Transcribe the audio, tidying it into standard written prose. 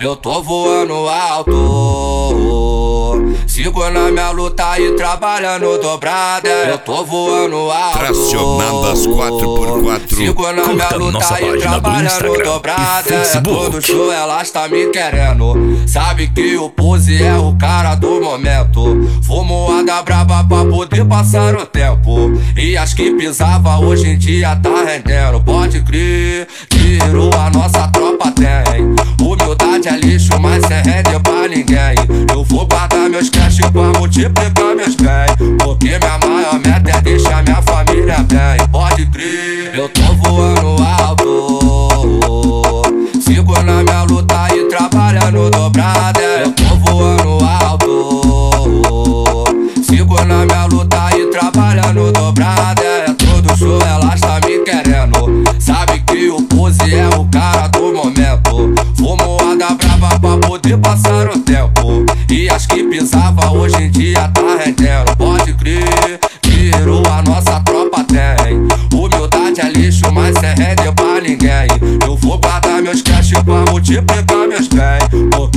Eu tô voando alto, sigo na minha luta e trabalhando dobrada. Eu tô voando alto, tracionando as 4x4. sigo na minha luta e trabalhando dobrada. Todo show elas tá me querendo, sabe que o Pose é o cara do momento. Fumoada braba pra poder passar o tempo, e as que pisava hoje em dia tá rendendo. Pode crer, tirou a nossa tropa tem. Humildade é lixo, mas cê rende pra ninguém. Eu vou guardar meus cash pra multiplicar meus bens, porque minha maior meta é deixar minha família bem. Pode crer, eu tô voando alto, sigo na minha luta e trabalhando dobrada. Eu tô voando alto, sigo na minha luta e trabalhando dobrada. Todo show elas tá me querendo, sabe que o Pose é o cara do momento. Fumoada brava pra poder passar o tempo, e as que pisava hoje em dia tá rendendo. Pode crer, tirou a nossa tropa tem. Humildade é lixo, mas cê rende pra ninguém. Eu vou guardar meus cash pra multiplicar meus bens,